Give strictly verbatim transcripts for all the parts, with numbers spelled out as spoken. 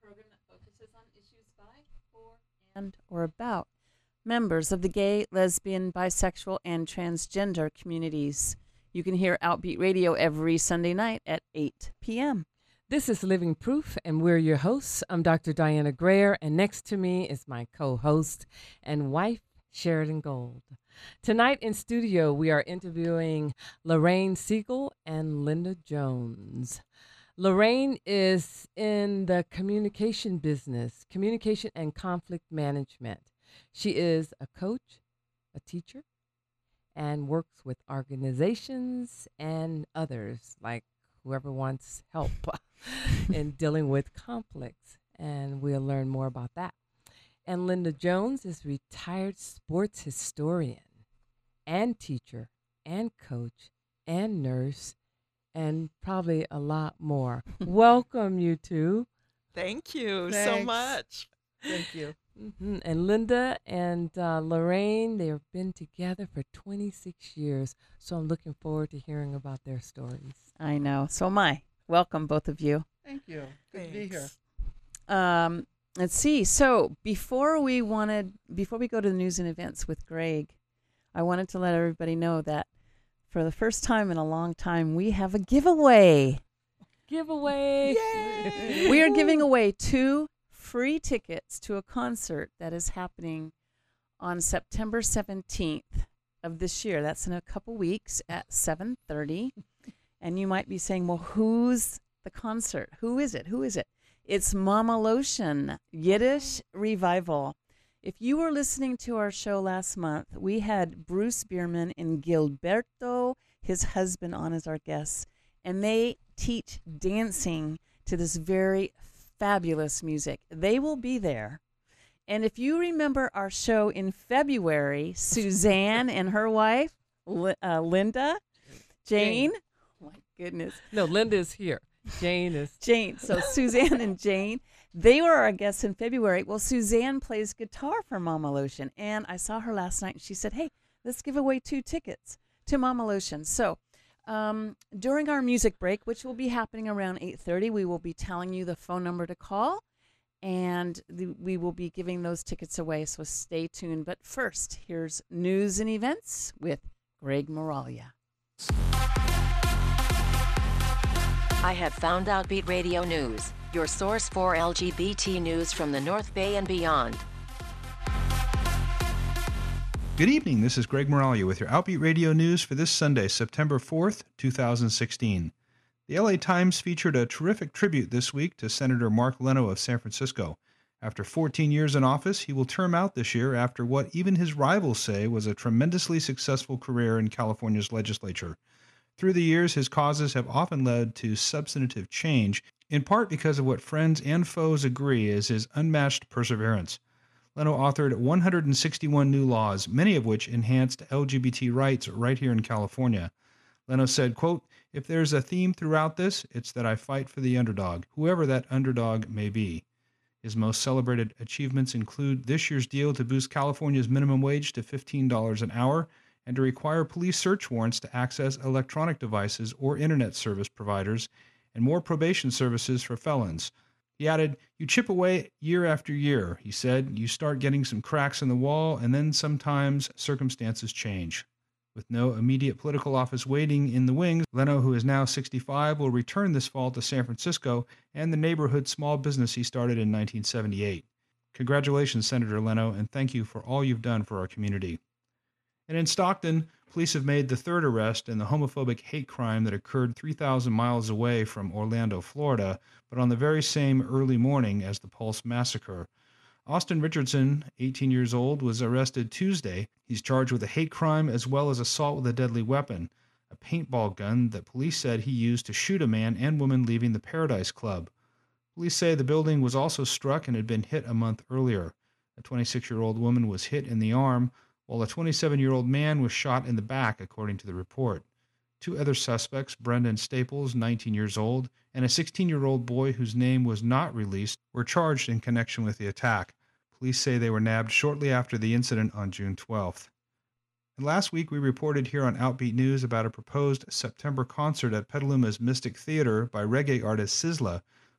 program that focuses on issues by, for, and or about members of the gay, lesbian, bisexual, and transgender communities. You can hear Outbeat Radio every Sunday night at eight p.m. This is Living Proof, and we're your hosts. I'm Doctor Diana Grayer, and next to me is my co-host and wife, Sheridan Gold. Tonight in studio, we are interviewing Lorraine Siegel and Linda Jones. Lorraine is in the communication business, communication and conflict management. She is a coach, a teacher, and works with organizations and others, like whoever wants help in dealing with conflicts. And we'll learn more about that. And Linda Jones is retired sports historian and teacher and coach and nurse and probably a lot more. Welcome, you two. Thank you Thanks. so much. Thank you. Mm-hmm. And Linda and uh, Lorraine, they have been together for twenty-six years, so I'm looking forward to hearing about their stories. I know. So am I. Welcome, both of you. Thank you. Good Thanks. to be here. Um, let's see. So before we wanted, before we go to the news and events with Greg, I wanted to let everybody know that for the first time in a long time, we have a giveaway. Giveaway! Yay! We are giving away two free tickets to a concert that is happening on September seventeenth of this year. That's in a couple weeks at seven thirty. And you might be saying, well, who's the concert? Who is it? Who is it? It's Mama Lotion, Yiddish Revival. If you were listening to our show last month, we had Bruce Bierman and Gilberto, his husband, on as our guests, and they teach dancing to this very fabulous music. They will be there. And if you remember our show in February, Suzanne and her wife, Li- uh, Linda, Jane, Jane. oh my goodness, No, Linda is here. Jane is. Jane. So Suzanne and Jane, they were our guests in February. Well, Suzanne plays guitar for Mama Lotion, and I saw her last night, and she said, hey, let's give away two tickets to Mama Lotion. So um, during our music break, which will be happening around eight thirty, we will be telling you the phone number to call, and the, we will be giving those tickets away, so stay tuned. But first, here's news and events with Greg Moralia. I have found Outbeat Radio News, your source for L G B T news from the North Bay and beyond. Good evening. This is Greg Moralia with your Outbeat Radio News for this Sunday, September fourth, two thousand sixteen. The L A Times featured a terrific tribute this week to Senator Mark Leno of San Francisco. After fourteen years in office, he will term out this year after what even his rivals say was a tremendously successful career in California's legislature. Through the years, his causes have often led to substantive change, in part because of what friends and foes agree is his unmatched perseverance. Leno authored one hundred sixty-one new laws, many of which enhanced L G B T rights right here in California. Leno said, quote, if there's a theme throughout this, it's that I fight for the underdog, whoever that underdog may be. His most celebrated achievements include this year's deal to boost California's minimum wage to fifteen dollars an hour, and to require police search warrants to access electronic devices or internet service providers, and more probation services for felons. He added, you chip away year after year, he said. You start getting some cracks in the wall, and then sometimes circumstances change. With no immediate political office waiting in the wings, Leno, who is now sixty-five, will return this fall to San Francisco and the neighborhood small business he started in nineteen seventy-eight. Congratulations, Senator Leno, and thank you for all you've done for our community. And in Stockton, police have made the third arrest in the homophobic hate crime that occurred three thousand miles away from Orlando, Florida, but on the very same early morning as the Pulse massacre. Austin Richardson, eighteen years old, was arrested Tuesday. He's charged with a hate crime as well as assault with a deadly weapon, a paintball gun that police said he used to shoot a man and woman leaving the Paradise Club. Police say the building was also struck and had been hit a month earlier. A twenty-six-year-old woman was hit in the arm, while a twenty-seven-year-old man was shot in the back, according to the report. Two other suspects, Brendan Staples, nineteen years old, and a sixteen-year-old boy whose name was not released, were charged in connection with the attack. Police say they were nabbed shortly after the incident on June twelfth. And last week we reported here on Outbeat News about a proposed September concert at Petaluma's Mystic Theater by reggae artist Sizzla,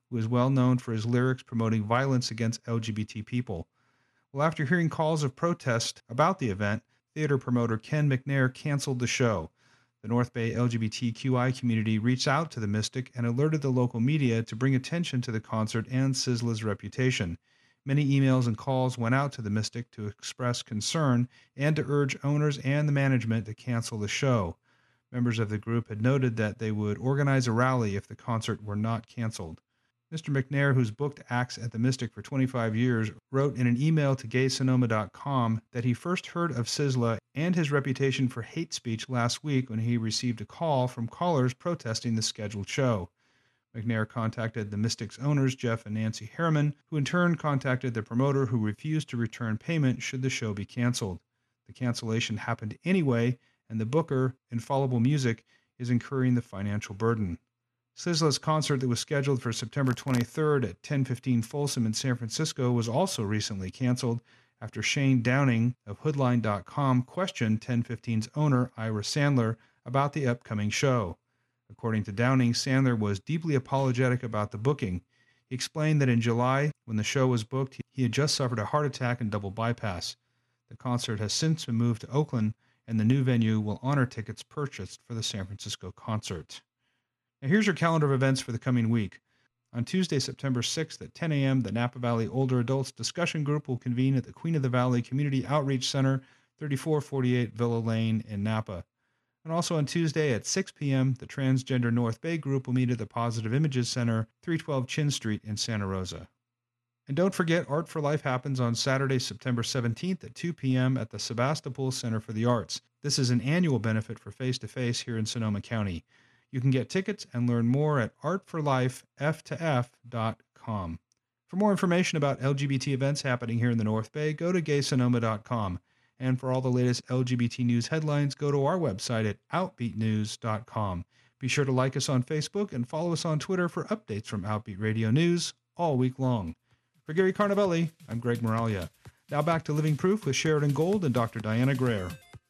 who is well known for his lyrics promoting violence against L G B T people. Well, after hearing calls of protest about the event, theater promoter Ken McNair canceled the show. The North Bay L G B T Q I community reached out to the Mystic and alerted the local media to bring attention to the concert and Sizzla's reputation. Many emails and calls went out to the Mystic to express concern and to urge owners and the management to cancel the show. Members of the group had noted that they would organize a rally if the concert were not canceled. Mister McNair, who's booked acts at the Mystic for twenty-five years, wrote in an email to gay sonoma dot com that he first heard of Sizzla and his reputation for hate speech last week when he received a call from callers protesting the scheduled show. McNair contacted the Mystic's owners, Jeff and Nancy Harriman, who in turn contacted the promoter, who refused to return payment should the show be canceled. The cancellation happened anyway, and the booker, Infallible Music, is incurring the financial burden. Sizzla's concert that was scheduled for September twenty-third at ten fifteen Folsom in San Francisco was also recently canceled after Shane Downing of Hoodline dot com questioned ten fifteen's owner, Ira Sandler, about the upcoming show. According to Downing, Sandler was deeply apologetic about the booking. He explained that in July, when the show was booked, he had just suffered a heart attack and double bypass. The concert has since been moved to Oakland, and the new venue will honor tickets purchased for the San Francisco concert. Now here's your calendar of events for the coming week. On Tuesday, September sixth at ten a.m., the Napa Valley Older Adults Discussion Group will convene at the Queen of the Valley Community Outreach Center, thirty-four forty-eight Villa Lane in Napa. And also on Tuesday at six p.m., the Transgender North Bay Group will meet at the Positive Images Center, three twelve Chin Street in Santa Rosa. And don't forget, Art for Life happens on Saturday, September seventeenth at two p.m. at the Sebastopol Center for the Arts. This is an annual benefit for Face to Face here in Sonoma County. You can get tickets and learn more at art for life f to f dot com. For more information about L G B T events happening here in the North Bay, go to gay sonoma dot com. And for all the latest L G B T news headlines, go to our website at outbeat news dot com. Be sure to like us on Facebook and follow us on Twitter for updates from Outbeat Radio News all week long. For Gary Carnavelli, I'm Greg Moralia. Now back to Living Proof with Sheridan Gold and Doctor Diana Greer.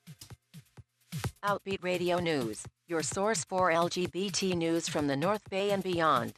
Outbeat Radio News, your source for L G B T news from the North Bay and beyond.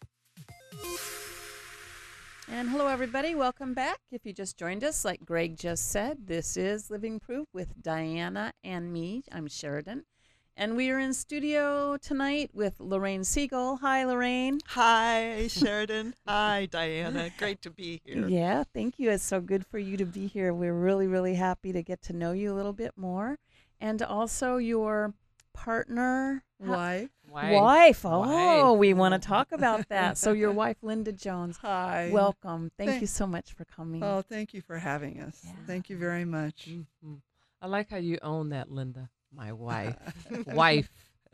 And hello, everybody. Welcome back. If you just joined us, like Greg just said, this is Living Proof with Diana and me. I'm Sheridan. And we are in studio tonight with Lorraine Siegel. Hi, Lorraine. Hi, Sheridan. Hi, Diana. Great to be here. Yeah, thank you. It's so good for you to be here. We're really, really happy to get to know you a little bit more. And also your partner. Wife. Wife. Wife. Oh, Wife. we want to talk about that. So your wife, Linda Jones. Hi. Welcome. Thank Thank- you so much for coming. Oh, thank you for having us. Yeah. Thank you very much. Mhm. I like how you own that, Linda. My wife. wife.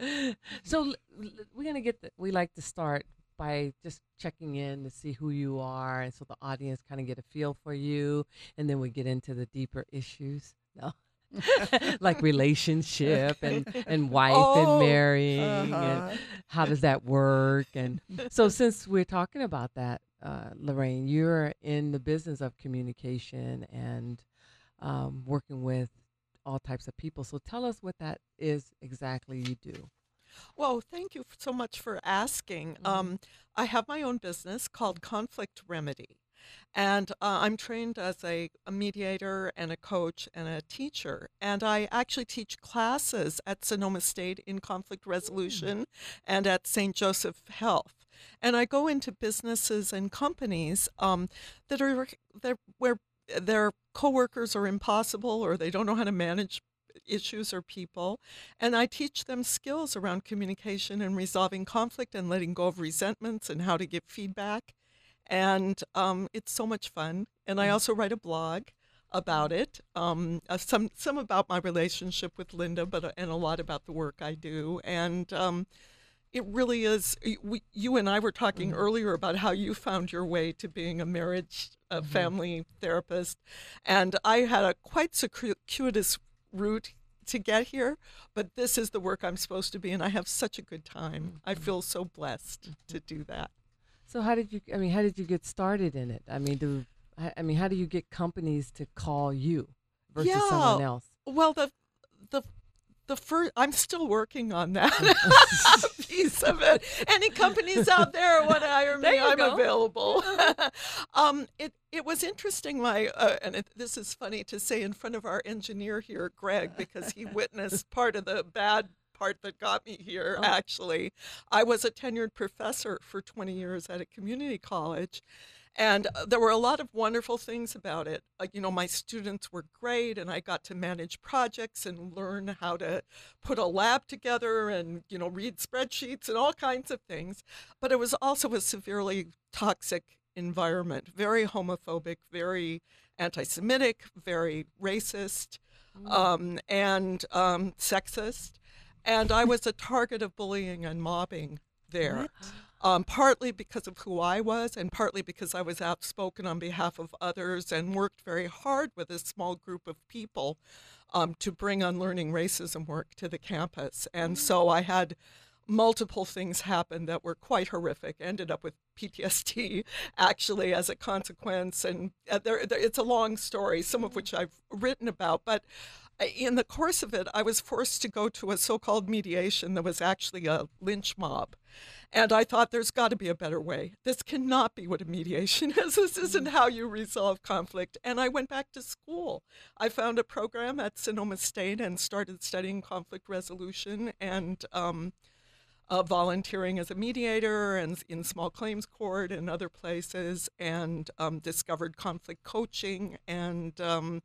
So l- l- we're going to get the, we like to start by just checking in to see who you are, and so the audience kind of get a feel for you, and then we get into the deeper issues. No. Like relationship and, and wife Oh, and marrying uh-huh. and how does that work? And so since we're talking about that, uh, Lorraine, you're in the business of communication and um, working with all types of people. So tell us what that is exactly you do. Well, thank you f- so much for asking. Um, I have my own business called Conflict Remedy. And uh, I'm trained as a, a mediator and a coach and a teacher. And I actually teach classes at Sonoma State in conflict resolution and at Saint Joseph Health. And I go into businesses and companies um, that are that where their coworkers are impossible or they don't know how to manage issues or people. And I teach them skills around communication and resolving conflict and letting go of resentments and how to give feedback. And um, it's so much fun. And I also write a blog about it, um, uh, some some about my relationship with Linda, but uh, and a lot about the work I do. And um, it really is. y- We, you and I were talking Mhm. earlier about how you found your way to being a marriage, a Mhm. family therapist, and I had a quite circuitous route to get here. But this is the work I'm supposed to be, and I have such a good time. I feel so blessed to do that. So how did you, I mean, how did you get started in it? I mean, do, I I mean, how do you get companies to call you versus someone Yeah. else? Well, the the the first, I'm still working on that piece of it. Any companies out there want to hire me, There you I'm go. available. um, it, it was interesting, my, uh, and it, this is funny to say in front of our engineer here, Greg, because he witnessed part of the bad part that got me here, Oh. actually. I was a tenured professor for twenty years at a community college. And uh, there were a lot of wonderful things about it. Uh, you know, my students were great, and I got to manage projects and learn how to put a lab together and, you know, read spreadsheets and all kinds of things. But it was also a severely toxic environment, very homophobic, very anti-Semitic, very racist, um, and um, sexist. And I was a target of bullying and mobbing there. Um, partly because of who I was, and partly because I was outspoken on behalf of others and worked very hard with a small group of people um, to bring unlearning racism work to the campus. And so I had multiple things happen that were quite horrific. Ended up with P T S D, actually, as a consequence. And uh, there, there, it's a long story, some of which I've written about. But in the course of it, I was forced to go to a so-called mediation that was actually a lynch mob. And I thought, there's got to be a better way. This cannot be what a mediation is. This isn't how you resolve conflict. And I went back to school. I found a program at Sonoma State and started studying conflict resolution and um, uh, volunteering as a mediator and in small claims court and other places, and um, discovered conflict coaching. And um,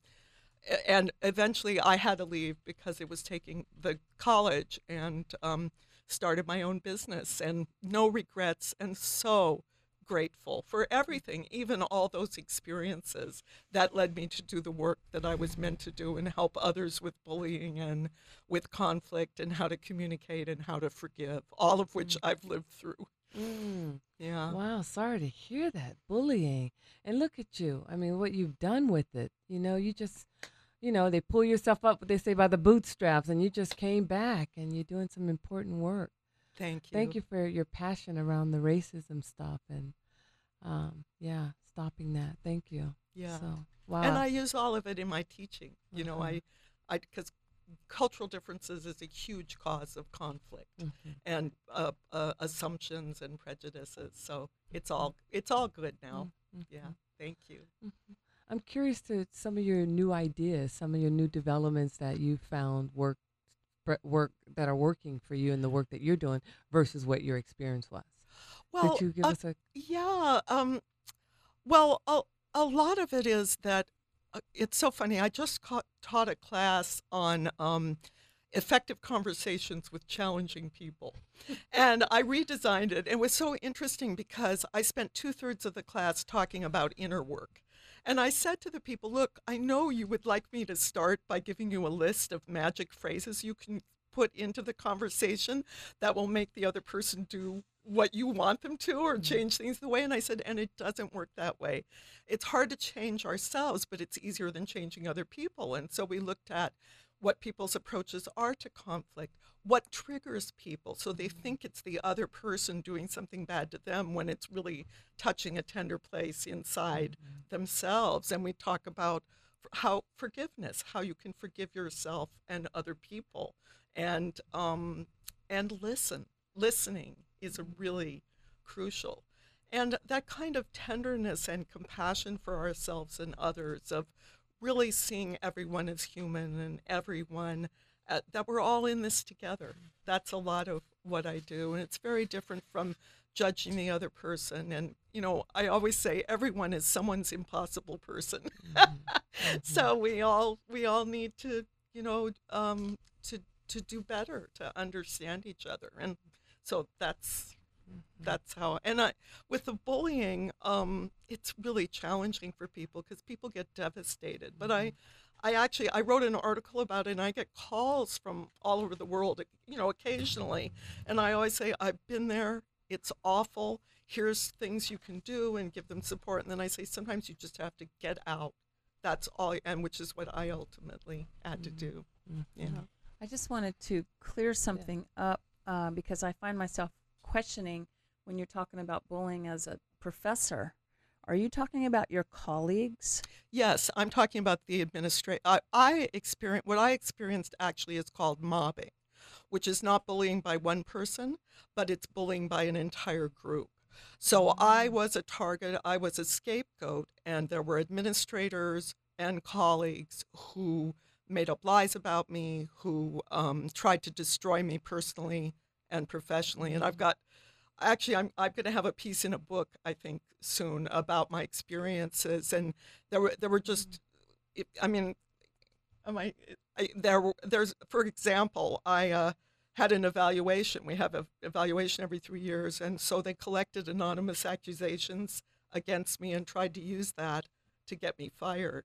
and eventually I had to leave because it was taking the college, and um, started my own business, and no regrets, and so grateful for everything, even all those experiences that led me to do the work that I was meant to do and help others with bullying and with conflict and how to communicate and how to forgive, all of which I've lived through. Mm. Yeah. Wow, sorry to hear that. Bullying. And look at you. I mean, what you've done with it. You know, you just, you know, they pull yourself up, they say, by the bootstraps, and you just came back and you're doing some important work. Thank you. Thank you for your passion around the racism stuff and, um, yeah, stopping that. Thank you. Yeah. So, wow. And I use all of it in my teaching. You know, Mhm. I, I, because cultural differences is a huge cause of conflict Mhm. and uh, uh, assumptions and prejudices. So it's all it's all good now. Mhm. Yeah. Thank you. Mhm. I'm curious to some of your new ideas, some of your new developments that you found work pr- work that are working for you in the work that you're doing versus what your experience was. Well, Could you give uh, us a yeah. Um, well, a, a lot of it is that uh, it's so funny. I just ca- taught a class on um, effective conversations with challenging people. And I redesigned it. It was so interesting because I spent two thirds of the class talking about inner work. And I said to the people, look, I know you would like me to start by giving you a list of magic phrases you can put into the conversation that will make the other person do what you want them to or change things the way. And I said, and it doesn't work that way. It's hard to change ourselves, but it's easier than changing other people. And so we looked at what people's approaches are to conflict, what triggers people so they think it's the other person doing something bad to them when it's really touching a tender place inside themselves. And we talk about f- how forgiveness, how you can forgive yourself and other people, and um, and listen. Listening is a really crucial. And that kind of tenderness and compassion for ourselves and others, of really seeing everyone as human and everyone, uh, that we're all in this together. That's a lot of what I do. And it's very different from judging the other person. And, you know, I always say everyone is someone's impossible person. So we all we all need to, you know, um, to to do better, to understand each other. And so that's that's how. And I, with the bullying, um, it's really challenging for people because people get devastated. But I, I actually I wrote an article about it, and I get calls from all over the world, you know, occasionally. And I always say, I've been there. It's awful. Here's things you can do, and give them support. And then I say, sometimes you just have to get out. That's all, and which is what I ultimately had to do. Mm-hmm. You know. I just wanted to clear something up uh, because I find myself questioning when you're talking about bullying as a professor. are you talking about your colleagues? Yes, I'm talking about the administration. I, I experience what I experienced actually is called mobbing, which is not bullying by one person, but it's bullying by an entire group. So I was a target, I was a scapegoat, and there were administrators and colleagues who made up lies about me, who um, tried to destroy me personally and professionally. And I've got, actually, I'm I'm going to have a piece in a book, I think, soon about my experiences. And there were there were just, I mean, am I, I there were, there's, for example, I uh, had an evaluation. We have an evaluation every three years. And so they collected anonymous accusations against me and tried to use that to get me fired.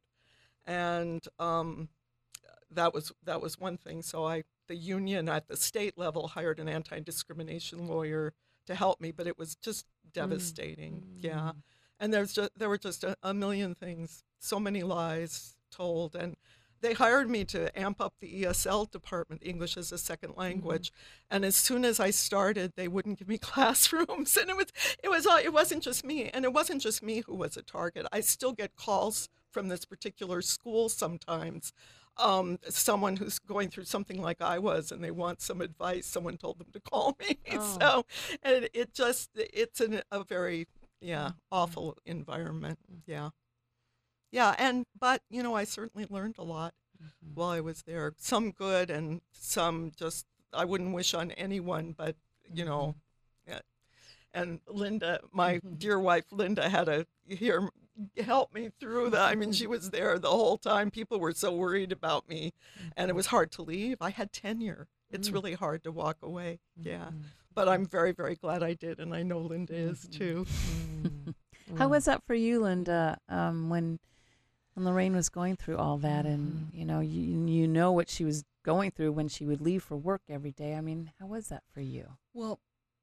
And um, that was that was one thing. So I, the union at the state level hired an anti-discrimination lawyer to help me, but it was just devastating. Mm. Yeah, and there's just there were just a, a million things, so many lies told, and they hired me to amp up the E S L department, English as a Second Language. Mm-hmm. And as soon as I started, they wouldn't give me classrooms, and it was it was it wasn't just me, and it wasn't just me who was a target. I still get calls from this particular school sometimes. Um, someone who's going through something like I was, and they want some advice. Someone told them to call me. Oh. So, and it just, it's an, a very, yeah, awful environment. Yeah. Yeah. And, but, you know, I certainly learned a lot mm-hmm. while I was there. Some good and some just, I wouldn't wish on anyone, but, you know, yeah. And Linda, my mm-hmm. dear wife, Linda, had a, hear, help me through that. I mean, she was there the whole time. People were so worried about me, and it was hard to leave. I had tenure. It's mm-hmm. really hard to walk away. Yeah. Mm-hmm. But I'm very, very glad I did, and I know Linda is too. Mm-hmm. How was that for you, Linda, um, when, when Lorraine was going through all that, and, you know, you, you know what she was going through when she would leave for work every day? I mean, how was that for you? Well,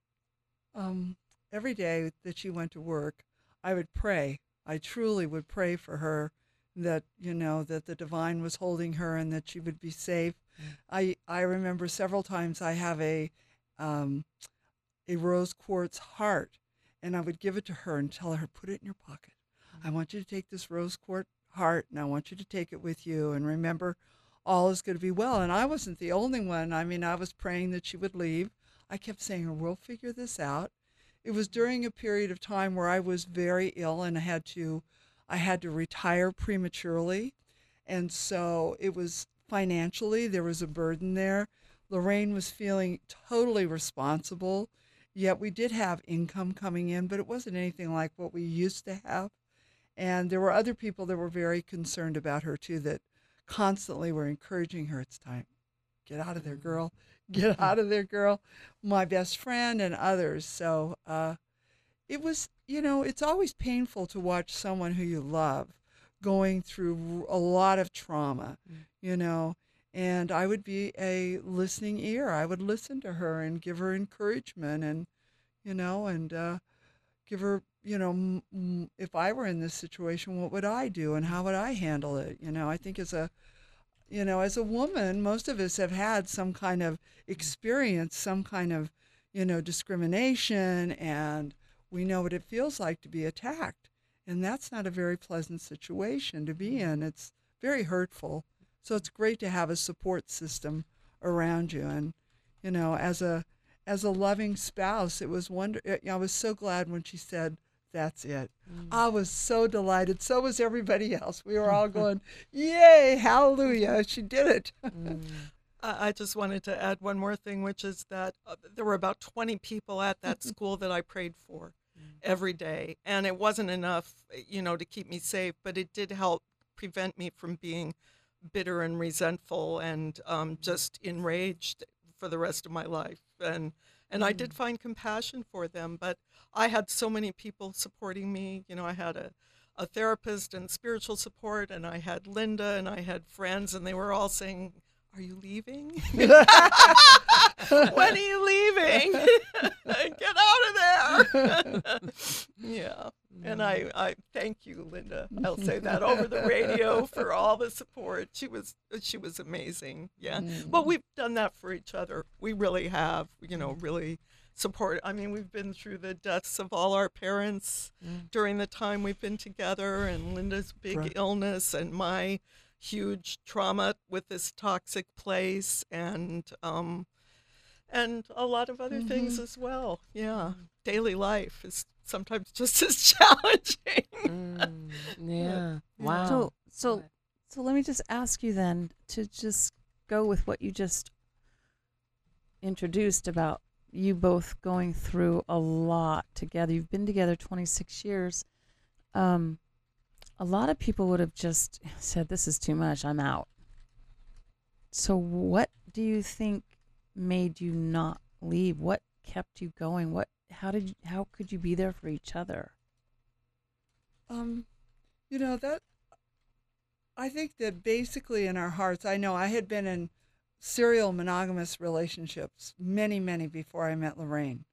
um, every day that she went to work, I would pray. I truly would pray for her that, you know, that the divine was holding her and that she would be safe. Mm. I I remember several times I have a um, a rose quartz heart, and I would give it to her and tell her, put it in your pocket. Mm. I want you to take this rose quartz heart, and I want you to take it with you, and remember, all is going to be well. And I wasn't the only one. I mean, I was praying that she would leave. I kept saying, we'll figure this out. It was during a period of time where I was very ill and I had to, I had to retire prematurely. And so it was financially, there was a burden there. Lorraine was feeling totally responsible, yet we did have income coming in, but it wasn't anything like what we used to have. And there were other people that were very concerned about her too, that constantly were encouraging her, it's time, get out of there, girl. Get out of there, girl. My best friend and others. So uh, it was, you know, it's always painful to watch someone who you love going through a lot of trauma, mm. you know, and I would be a listening ear. I would listen to her and give her encouragement and, you know, and uh, give her, you know, m- m- if I were in this situation, what would I do and how would I handle it? You know, I think as a You know, as a woman, most of us have had some kind of experience, some kind of, you know, discrimination, and we know what it feels like to be attacked. And that's not a very pleasant situation to be in. It's very hurtful. So it's great to have a support system around you. And, you know, as a as a loving spouse, it was wonder. I was so glad when she said, that's it. Mm. I was so delighted. So was everybody else. We were all going, yay, hallelujah, she did it. mm. I just wanted to add one more thing, which is that uh, there were about twenty people at that school that I prayed for mm. every day. And it wasn't enough, you know, to keep me safe, but it did help prevent me from being bitter and resentful and um, just enraged for the rest of my life. And And I did find compassion for them, but I had so many people supporting me. You know, I had a, a therapist and spiritual support, and I had Linda, and I had friends, and they were all saying, are you leaving? When are you leaving? Get out of there. Yeah. And I, I thank you, Linda. I'll say that over the radio for all the support. She was she was amazing. Yeah. Mm. But we've done that for each other. We really have, you know, really support. I mean, we've been through the deaths of all our parents Mm. during the time we've been together, and Linda's big Right. illness, and my huge trauma with this toxic place, and um, and a lot of other things as well. Yeah, daily life is sometimes just as challenging. Mm, yeah. Wow. So, so, Go ahead. so let me just ask you then to just go with what you just introduced about you both going through a lot together. You've been together twenty-six years. Um, a lot of people would have just said, "This is too much. I'm out." So, what do you think made you not leave? What kept you going? What? How did? You, how could you be there for each other? Um, you know, that I think that basically in our hearts, I know I had been in serial monogamous relationships, many, many before I met Lorraine.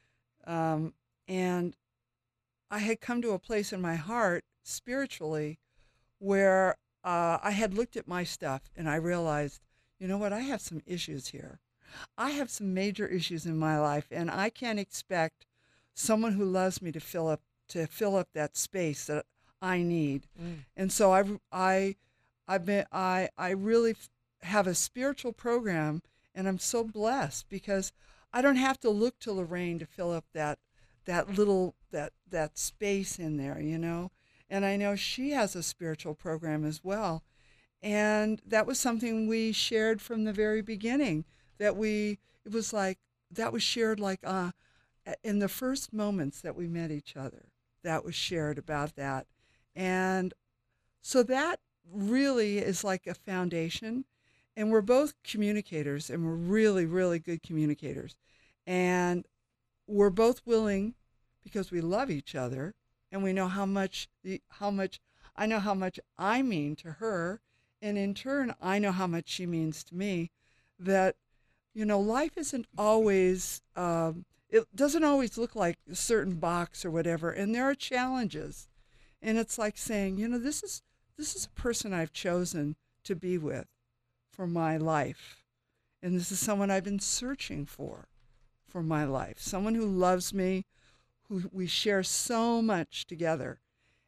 Um, and I had come to a place in my heart spiritually where uh, I had looked at my stuff and I realized, you know what, I have some issues here. I have some major issues in my life, and I can't expect someone who loves me to fill up to fill up that space that I need. Mm. And so I I I've been I I really f- have a spiritual program, and I'm so blessed because I don't have to look to Lorraine to fill up that that little that that space in there, you know. And I know she has a spiritual program as well. And that was something we shared from the very beginning, that we it was like that was shared like uh in the first moments that we met each other. That was shared about that. And so that really is like a foundation. And we're both communicators, and we're really, really good communicators. And we're both willing, because we love each other, and we know how much, the, how much, I know how much I mean to her, and in turn, I know how much she means to me, that, you know, life isn't always, um, it doesn't always look like a certain box or whatever, and there are challenges. And it's like saying, you know, this is this is a person I've chosen to be with for my life. And this is someone I've been searching for for my life. Someone who loves me, who we share so much together.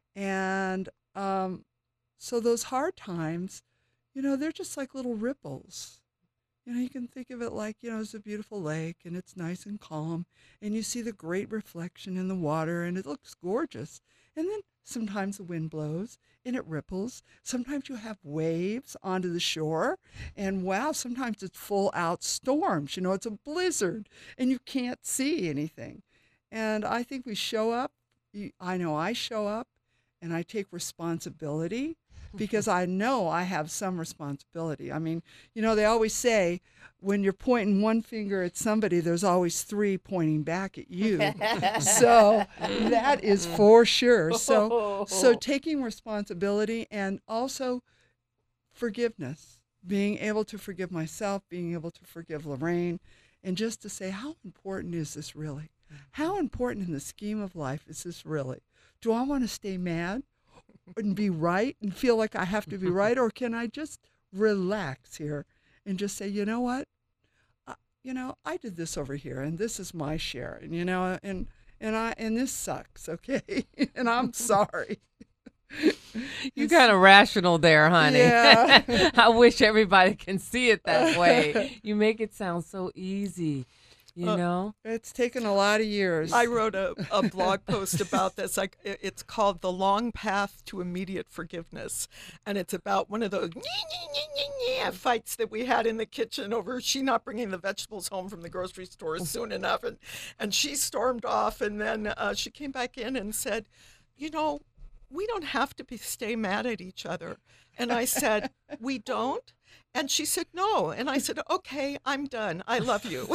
And um, so those hard times, you know, they're just like little ripples. You know, you can think of it like, you know, it's a beautiful lake and it's nice and calm, and you see the great reflection in the water and it looks gorgeous. And then sometimes the wind blows and it ripples. Sometimes you have waves onto the shore, and wow, sometimes it's full out storms. You know, it's a blizzard and you can't see anything. And I think we show up. I know I show up and I take responsibility, because I know I have some responsibility. I mean, you know, they always say when you're pointing one finger at somebody, there's always three pointing back at you. So that is for sure. So, so taking responsibility, and also forgiveness, being able to forgive myself, being able to forgive Lorraine, and just to say, how important is this really? How important in the scheme of life is this really? Do I want to stay mad and be right and feel like I have to be right, or can I just relax here and just say, you know what, uh, you know, I did this over here, and this is my share, and you know, and and I and this sucks, okay, and I'm sorry. You kind of rational there, honey. Yeah. I wish everybody can see it that way. You make it sound so easy, you Uh, know? It's taken a lot of years. I wrote a, a blog post about this. Like, it- it's called "The Long Path to Immediate Forgiveness," and it's about one of those fights that we had in the kitchen over she not bringing the vegetables home from the grocery store soon enough, and and she stormed off, and then uh, she came back in and said, "You know, we don't have to be stay mad at each other." And I said, "We don't?" And she said, "No." And I said, "Okay, I'm done. I love you."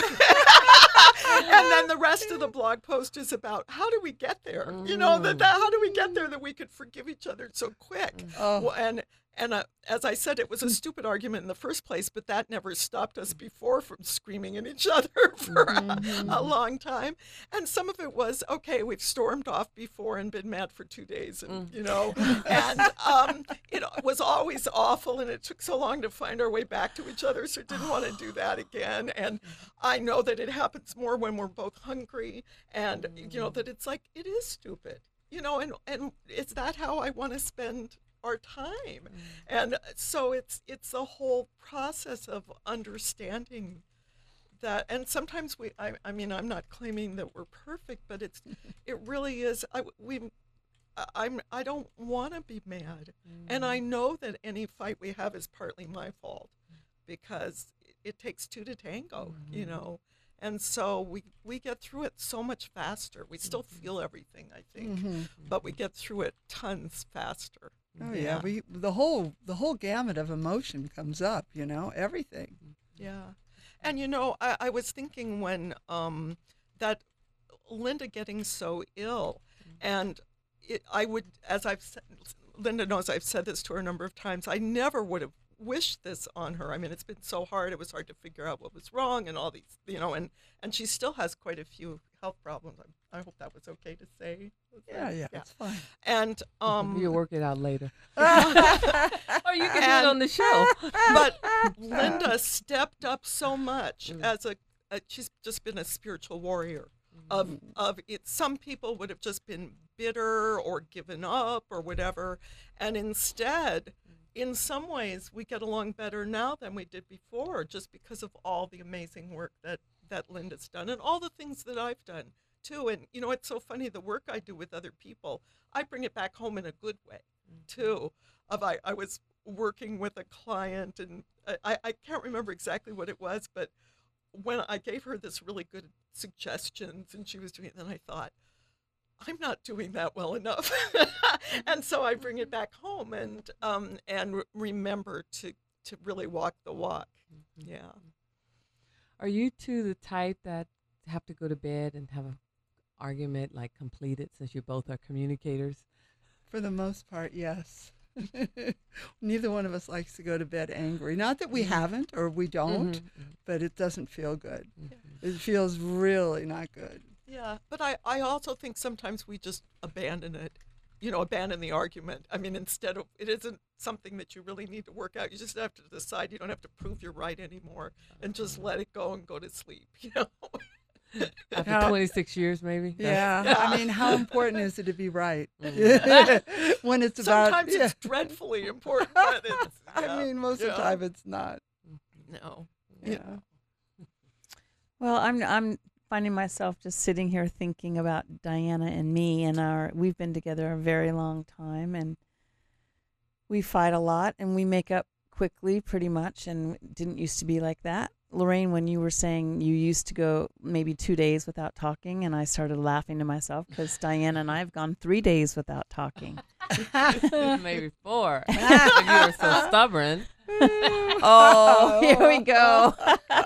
And then the rest of the blog post is about how do we get there? You know, that, that how do we get there that we could forgive each other so quick? Oh. Well, and and uh, as I said, it was a stupid argument in the first place, but that never stopped us before from screaming at each other for Mhm. a, a long time. And some of it was, okay, we've stormed off before and been mad for two days, and Mm. you know, and um, it was always awful, and it took so long to find our way back to each other, so I didn't want to do that again. And I know that it happens more when we're both hungry, and you know that it's like it is stupid, you know, and and is that how I want to spend our time? And so it's it's a whole process of understanding that. And sometimes we I, I mean I'm not claiming that we're perfect, but it's it really is. I we I- I'm I don't want to be mad, and I know that any fight we have is partly my fault because it, it takes two to tango, you know. And so we we get through it so much faster. We still feel everything, I think, Mhm. but we get through it tons faster. Oh yeah, we the whole the whole gamut of emotion comes up. You know, everything. Yeah. And you know, I, I was thinking when um, that Linda getting so ill, and it, I would, as I've said, Linda knows I've said this to her a number of times, I never would have wished this on her. I mean, it's been so hard. It was hard to figure out what was wrong and all these, you know, and, and she still has quite a few health problems. I, I hope that was okay to say. Was Yeah, that- yeah, it's fine. And, um, You'll work it out later. Or you can do it And- on the show. but Linda stepped up so much Mm. as a, a she's just been a spiritual warrior of of it. Some people would have just been bitter or given up or whatever, and instead, in some ways, we get along better now than we did before, just because of all the amazing work that that Linda's done and all the things that I've done too. And you know, it's so funny, the work I do with other people, I bring it back home in a good way too. Of I, I was working with a client, and I, I can't remember exactly what it was, but when I gave her this really good suggestions and she was doing it, then I thought, I'm not doing that well enough. And so I bring it back home and um, and re- remember to, to really walk the walk. Yeah. Are you two the type that have to go to bed and have an argument like completed, since you both are communicators? For the most part, yes. Neither one of us likes to go to bed angry. Not that we haven't or we don't, Mhm, but it doesn't feel good. mhm. It feels really not good. Yeah, but I, I also think sometimes we just abandon it, you know, abandon the argument. I mean, instead of, it isn't something that you really need to work out. You just have to decide you don't have to prove you're right anymore and just let it go and go to sleep, you know? After How- twenty-six years, maybe? Yeah. Yeah. I mean, how important is it to be right? Mhm. When it's about. Sometimes yeah. it's dreadfully important, but it's, yeah, I mean, most of yeah. the time it's not. No. Yeah. Well, I'm I'm finding myself just sitting here thinking about Diana and me, and our we've been together a very long time, and we fight a lot, and we make up quickly, pretty much, and it didn't used to be like that. Lorraine, when you were saying you used to go maybe two days without talking, and I started laughing to myself because Diana and I have gone three days without talking. Maybe four. If you were so stubborn. Oh, here we go.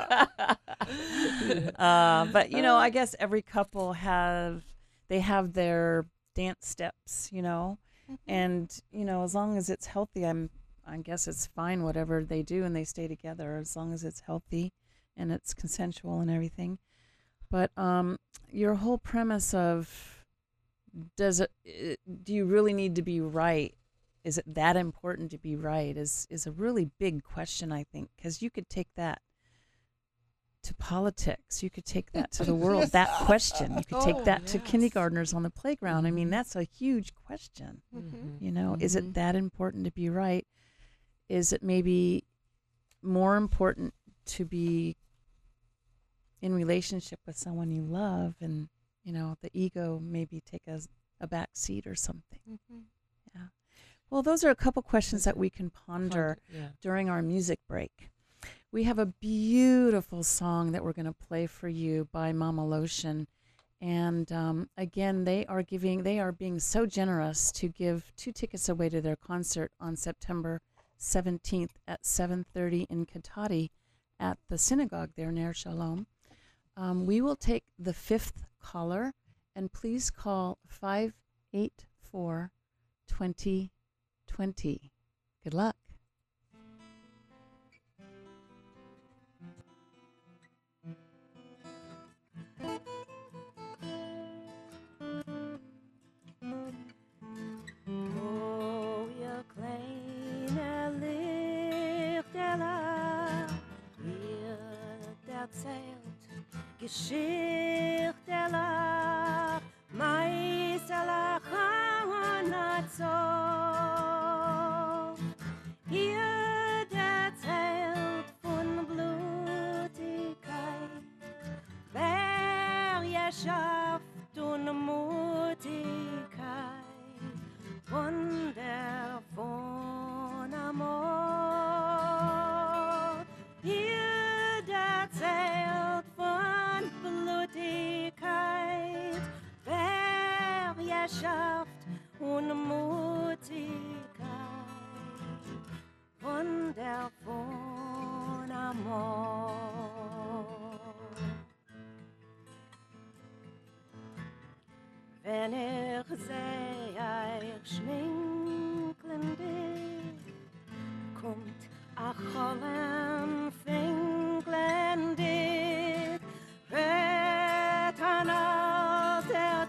uh, but you know, I guess every couple have they have their dance steps, you know, and you know, as long as it's healthy, I'm I guess it's fine whatever they do and they stay together as long as it's healthy and it's consensual and everything. But um, your whole premise of does it, it do you really need to be right? Is it that important to be right? Is is a really big question, I think, because you could take that to politics. You could take that to the world. That question. You could take Oh, that to yes. kindergartners on the playground. I mean, that's a huge question. Mhm. You know, is Mhm. it that important to be right? Is it maybe more important to be in relationship with someone you love, and you know, the ego maybe take a, a back seat or something? Mhm. Yeah. Well, those are a couple questions that we can ponder Yeah. during our music break. We have a beautiful song that we're going to play for you by Mama Lotion. And um, again, they are giving, they are being so generous to give two tickets away to their concert on September seventeenth at seven thirty in Katati at the synagogue there near Shalom. Um, we will take the fifth caller, and please call five eight four, two zero two zero. Good luck. Geschichtelach, Meiselach Hanatzor. Hier erzählt von Blutigkeit, Bergeschaft und Mutigkeit, Wunder von Amor. Hier erzählt von Blutigkeit, Bergeschaft und Mutigkeit, Wunder von Amor. Wenn ich seh euch schwinkeln dich, kommt a Cholem finklen dich, rät an alter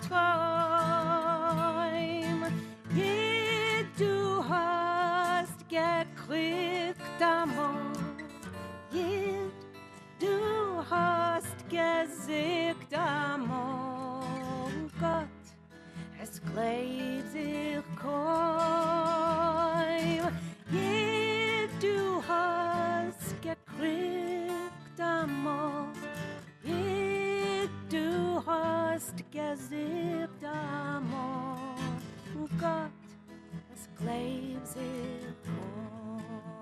Träum. Je du hast gekriegt amor, je du hast gesiegt amor, Gott, es klebt sich kaum. Je du hast gekriegt amor, je du hast gesiegt amor, Gott, es klebt sich kaum.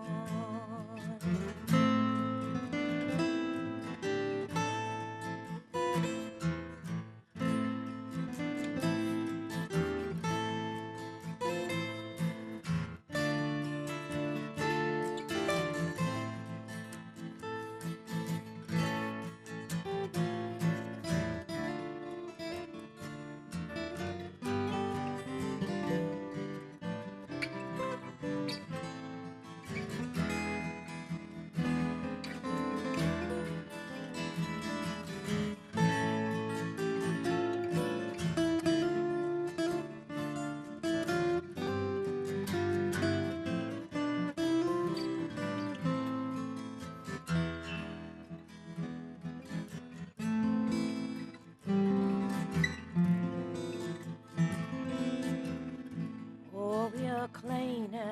Kleine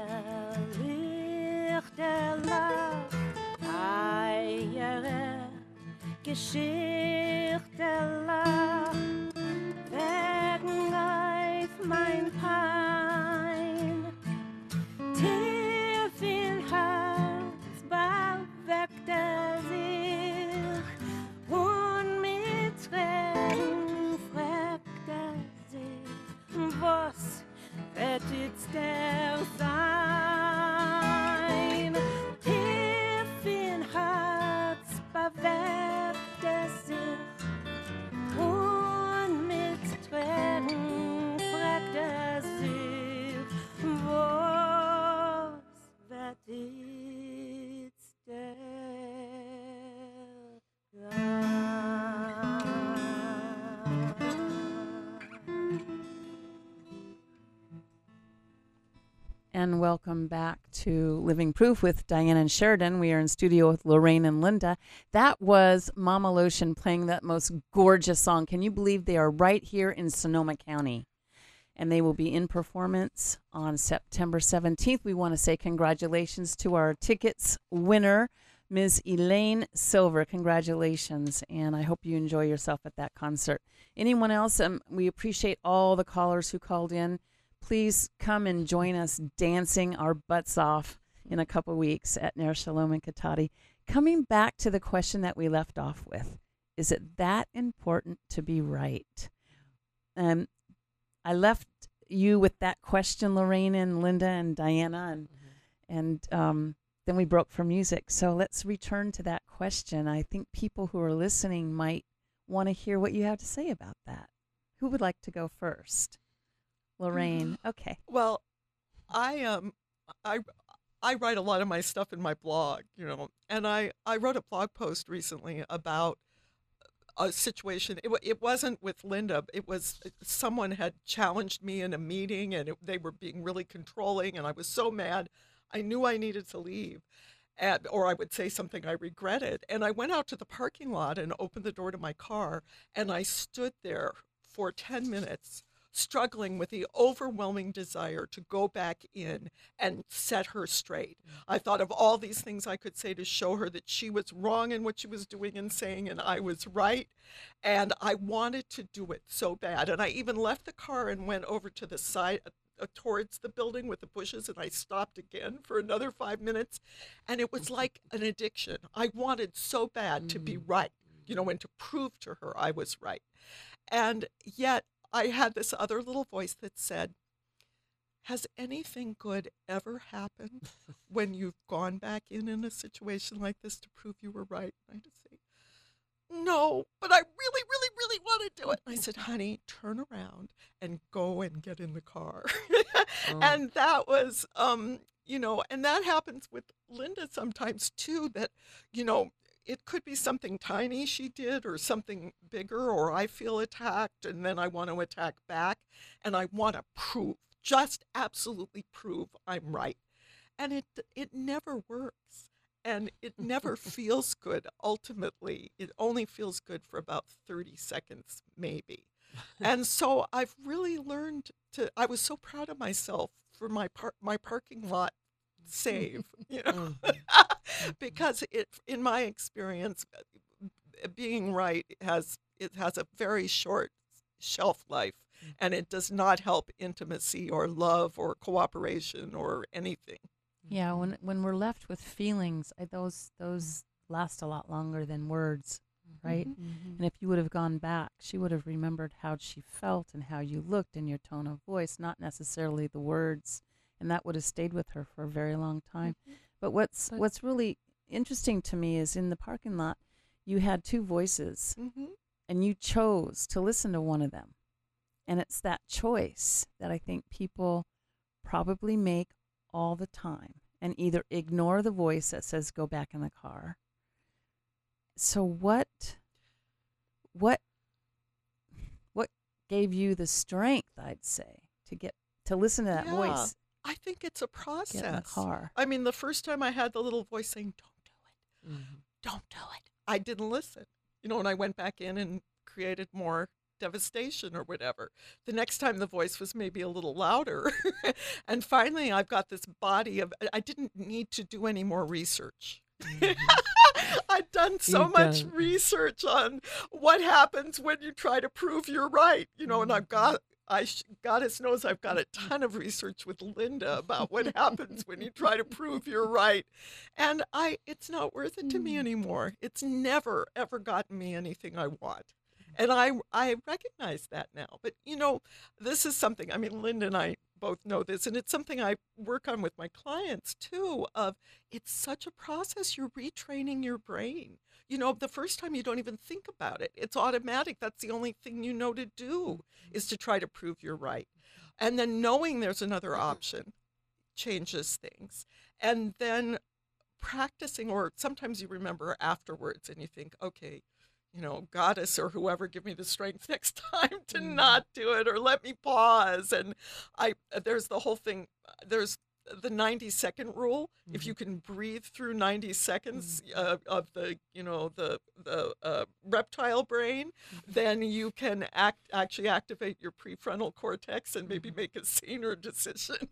Lichterlach, eiere Geschichtelach, wegen auf mein Pein. Tief in Herz bewegt er sich und mit Tränen fragt er sich, was wird jetzt der sein? Tief in Herz bewegt er sich und mit Tränen fragt er sich, was wird jetzt der sein? And welcome back to Living Proof with Diana and Sheridan. We are in studio with Lorraine and Linda. That was Mama Lotion playing that most gorgeous song. Can you believe they are right here in Sonoma County? And they will be in performance on September seventeenth. We want to say congratulations to our tickets winner, Miz Elaine Silver. Congratulations, and I hope you enjoy yourself at that concert. Anyone else? Um, we appreciate all the callers who called in. Please come and join us dancing our butts off in a couple weeks at Ner Shalom and Katati. Coming back to the question that we left off with, is it that important to be right? Um, I left you with that question, Lorraine and Linda and Diana, and mm-hmm. and um, then we broke for music. So let's return to that question. I think people who are listening might want to hear what you have to say about that. Who would like to go first? Lorraine. Okay. Well, I um I I write a lot of my stuff in my blog, you know, and I I wrote a blog post recently about a situation. It, it wasn't with Linda. It was someone had challenged me in a meeting, and it, they were being really controlling, and I was so mad. I knew I needed to leave. and, or I would say something I regretted. And I went out to the parking lot and opened the door to my car, and I stood there for ten minutes struggling with the overwhelming desire to go back in and set her straight. I thought of all these things I could say to show her that she was wrong in what she was doing and saying, and I was right. And I wanted to do it so bad. And I even left the car and went over to the side, uh, towards the building with the bushes, and I stopped again for another five minutes. And it was like an addiction. I wanted so bad to be right, you know, and to prove to her I was right. And yet, I had this other little voice that said, has anything good ever happened when you've gone back in in a situation like this to prove you were right? And I just say, no, but I really, really, really want to do it. And I said, honey, turn around and go and get in the car. Oh. And that was, um, you know, and that happens with Linda sometimes too, that, you know, it could be something tiny she did or something bigger, or I feel attacked and then I want to attack back and I want to prove, just absolutely prove I'm right. And it it never works, and it never feels good. Ultimately, it only feels good for about thirty seconds maybe. And so I've really learned to, I was so proud of myself for my par- my parking lot save, you know, because it, in my experience, being right has, it has a very short shelf life, and it does not help intimacy or love or cooperation or anything. Yeah, when when we're left with feelings, I, those those last a lot longer than words, right? Mm-hmm. And if you would have gone back, she would have remembered how she felt and how you looked and your tone of voice, not necessarily the words. And that would have stayed with her for a very long time. Mm-hmm. But what's But- what's really interesting to me is in the parking lot, you had two voices, Mm-hmm. and you chose to listen to one of them. And it's that choice that I think people probably make all the time, and either ignore the voice that says go back in the car. So what what what gave you the strength, I'd say, to get to listen to that Yeah. voice I think it's a process. get in the car? I mean, the first time I had the little voice saying, don't do it, Mhm. don't do it, I didn't listen. You know, and I went back in and created more devastation or whatever. The next time the voice was maybe a little louder. And finally, I've got this body of, I didn't need to do any more research. I'd done so You've much done- research on what happens when you try to prove you're right, you know, and I've got, I sh- Goddess knows I've got a ton of research with Linda about what happens when you try to prove you're right. And I, it's not worth it to me anymore. It's never, ever gotten me anything I want. And I, I recognize that now. But, you know, this is something, I mean, Linda and I both know this, and it's something I work on with my clients too, of it's such a process. You're retraining your brain. You know, the first time you don't even think about it. It's automatic. That's the only thing you know to do, is to try to prove you're right. And then knowing there's another option changes things. And then practicing, or sometimes you remember afterwards and you think, okay, you know, Goddess or whoever, give me the strength next time to Mm. not do it, or let me pause. And I, there's the whole thing, there's the ninety second rule. Mm-hmm. If you can breathe through ninety seconds uh, of the, you know, the, the uh, reptile brain, Mm-hmm. then you can act, actually activate your prefrontal cortex and maybe Mm-hmm. make a saner decision.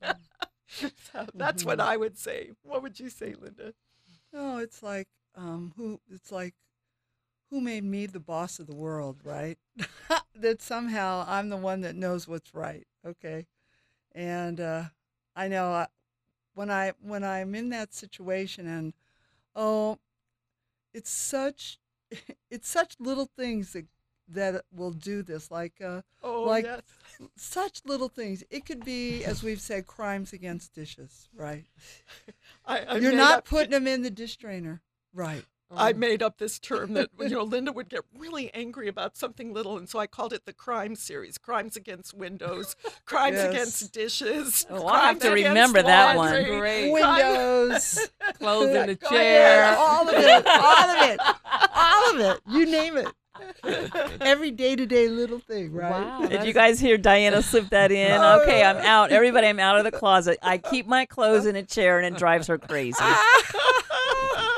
So that's what Mhm. I would say. What would you say, Linda? No, it's like um, who? It's like who made me the boss of the world, right? That somehow I'm the one that knows what's right. Okay, and uh, I know I, when I when I'm in that situation, and oh, it's such it's such little things that that will do this, like uh, Oh, Like- yes. such little things. It could be, as we've said, crimes against dishes, right? I, I You're made not up- putting them in the dish drainer, right? I made up this term that, you know, Linda would get really angry about something little, and so I called it the crime series: crimes against windows, crimes Yes. against dishes. Oh, I'll have crimes to against remember that one. laundry, Great. crime- Windows, Clothes in the Go chair. ahead. all of it, all of it, all of it. You name it. Every day-to-day little thing, right? Wow. Did that you is- guys hear Diana slip that in? Oh. Okay, I'm out. Everybody, I'm out of the closet. I keep my clothes in a chair, and it drives her crazy.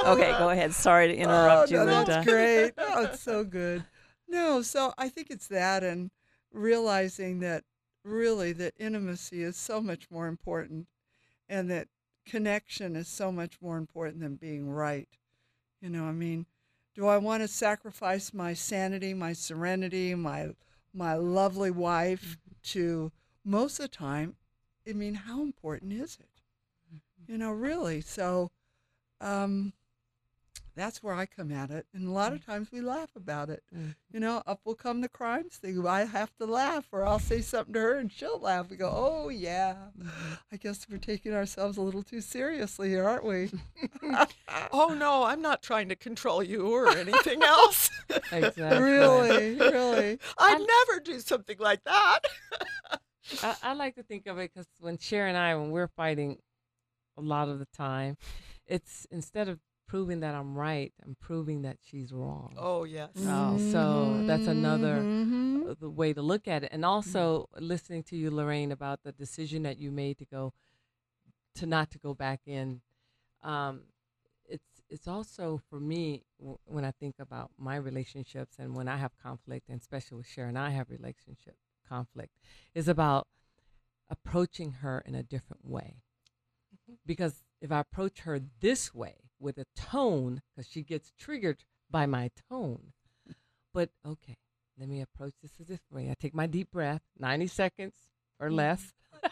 Okay, go ahead. Sorry to interrupt oh, you, no, Linda. That's great. Oh, it's so good. No, so I think it's that and realizing that really that intimacy is so much more important and that connection is so much more important than being right. You know, I mean, do I want to sacrifice my sanity, my serenity, my my lovely wife to most of the time? I mean, how important is it? You know, really. So um, that's where I come at it. And a lot of times we laugh about it. Mm. You know, up will come the crimes thing. I have to laugh or I'll say something to her and she'll laugh. We go, oh, yeah. I guess we're taking ourselves a little too seriously here, aren't we? Oh, no, I'm not trying to control you or anything else. Exactly. Really, really. I'd never do something like that. I, I like to think of it because when Cher and I, when we're fighting a lot of the time, it's instead of proving that I'm right, I'm proving that she's wrong. Oh, yes. Oh, so that's another Mhm. uh, the way to look at it. And also listening to you, Lorraine, about the decision that you made to go to not to go back in. Um, it's it's also for me w- when I think about my relationships and when I have conflict, and especially with Cher and I have relationship conflict, is about approaching her in a different way. Because if I approach her this way with a tone, because she gets triggered by my tone, but okay, let me approach this this way. I take my deep breath, ninety seconds or less.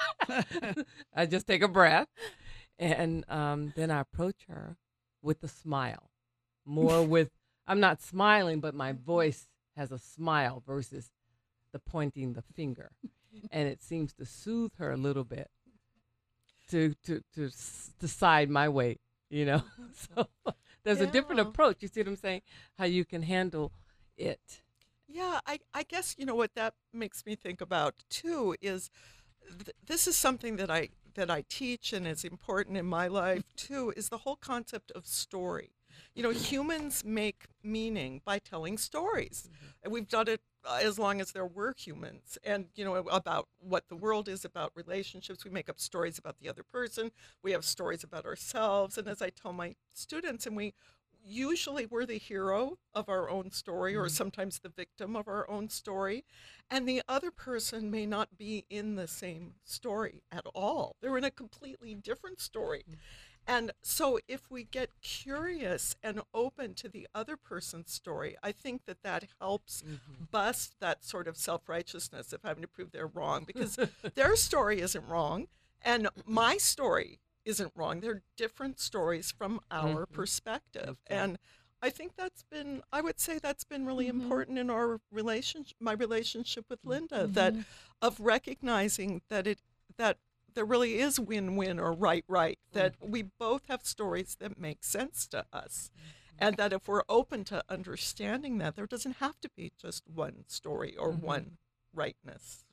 I just take a breath, and um, then I approach her with a smile, more with, I'm not smiling, but my voice has a smile versus the pointing the finger. And it seems to soothe her a little bit to to to s- decide my way, you know. So there's a different Yeah. approach. You see what I'm saying? How you can handle it. Yeah, I, I guess, you know, what that makes me think about, too, is th- this is something that I that I teach and is important in my life, too, is the whole concept of story. You know, humans make meaning by telling stories. And we've done it uh, as long as there were humans. And, you know, about what the world is, about relationships. We make up stories about the other person. We have stories about ourselves. And as I tell my students, and we usually we're the hero of our own story or sometimes the victim of our own story. And the other person may not be in the same story at all. They're in a completely different story. And so if we get curious and open to the other person's story, I think that that helps bust that sort of self-righteousness of having to prove they're wrong, because their story isn't wrong and my story isn't wrong. They're different stories from our Mhm. perspective. Exactly. And I think that's been, I would say that's been really Mhm. important in our relationship, my relationship with Linda, that of recognizing that it, that there really is win-win or right-right, that we both have stories that make sense to us. And that if we're open to understanding that, there doesn't have to be just one story or Mhm. one rightness.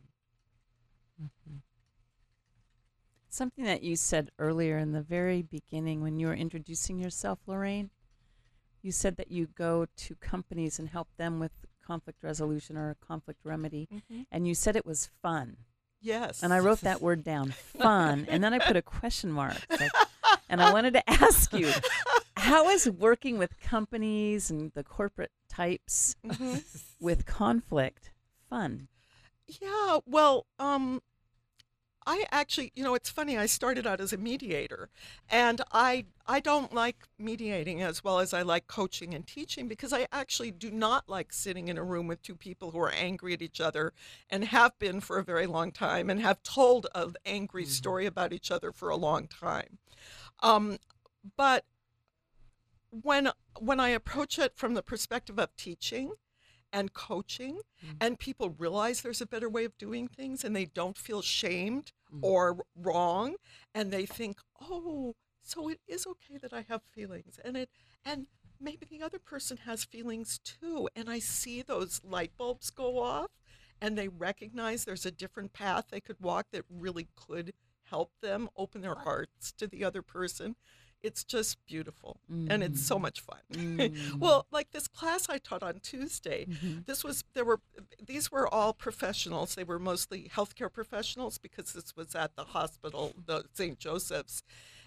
Something that you said earlier in the very beginning when you were introducing yourself, Lorraine, you said that you go to companies and help them with conflict resolution or conflict remedy, and you said it was fun. Yes. And I wrote that word down, fun, and then I put a question mark. It's like- and I wanted to ask you, how is working with companies and the corporate types Mhm. with conflict fun? Yeah, well, um, I actually, you know, it's funny. I started out as a mediator, and I I don't like mediating as well as I like coaching and teaching, because I actually do not like sitting in a room with two people who are angry at each other and have been for a very long time and have told an angry story about each other for a long time. Um, but when when I approach it from the perspective of teaching and coaching, and people realize there's a better way of doing things and they don't feel shamed or wrong, and they think, oh, so it is okay that I have feelings, and it and maybe the other person has feelings too, and I see those light bulbs go off, and they recognize there's a different path they could walk that really could help them open their hearts to the other person. It's just beautiful, and it's so much fun. Well, like this class I taught on Tuesday, this was there were these were all professionals. They were mostly healthcare professionals because this was at the hospital, the Saint Joseph's,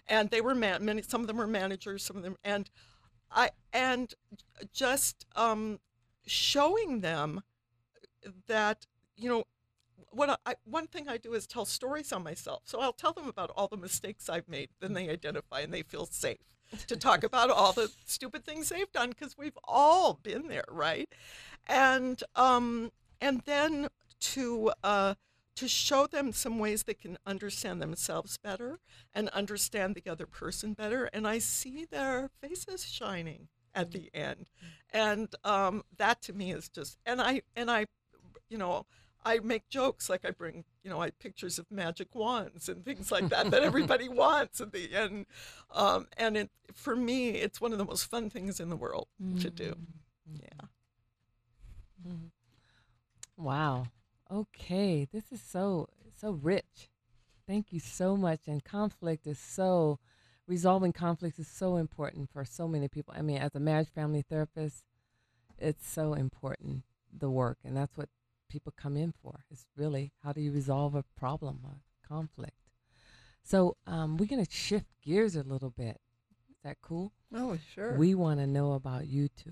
and they were man- many. Some of them were managers, some of them, and I and just um, showing them that, you know, what I, one thing I do is tell stories on myself. So I'll tell them about all the mistakes I've made, then they identify and they feel safe to talk about all the stupid things they've done, because we've all been there, right? And um, and then to uh, to show them some ways they can understand themselves better and understand the other person better. And I see their faces shining at the end, and um, that to me is just. And I and I, you know. I make jokes, like I bring, you know, I pictures of magic wands and things like that that everybody wants at the end. Um, and it, for me, it's one of the most fun things in the world mm-hmm. to do. Yeah. Mm-hmm. Wow. Okay. This is so, so rich. Thank you so much. And conflict is so, resolving conflicts is so important for so many people. I mean, as a marriage family therapist, it's so important, the work. And that's what people come in for. It's really, how do you resolve a problem, a conflict? So um, we're going to shift gears a little bit. Is that cool? Oh, sure. We want to know about you two.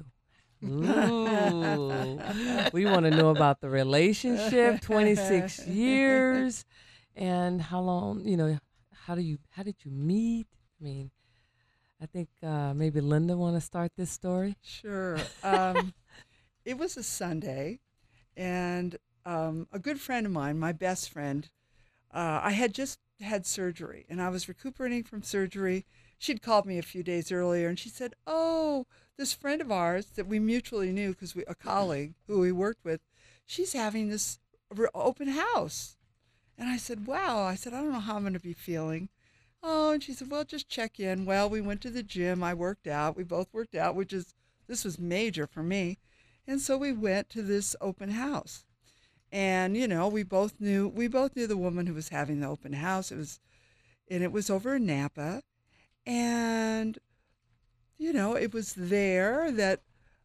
Ooh. We want to know about the relationship, twenty-six years, and how long, you know, how do you, how did you meet? I mean, I think uh, maybe Linda want to start this story. Sure. Um, it was a Sunday. And um, a good friend of mine, my best friend, uh, I had just had surgery, and I was recuperating from surgery. She'd called me a few days earlier, and she said, oh, this friend of ours that we mutually knew, because we a colleague who we worked with, she's having this re- open house. And I said, wow. I said, I don't know how I'm going to be feeling. Oh, and she said, well, just check in. Well, we went to the gym. I worked out. We both worked out, which is, this was major for me. And so we went to this open house, and, you know, we both knew, we both knew the woman who was having the open house. It was, and it was over in Napa. And, you know, it was there that,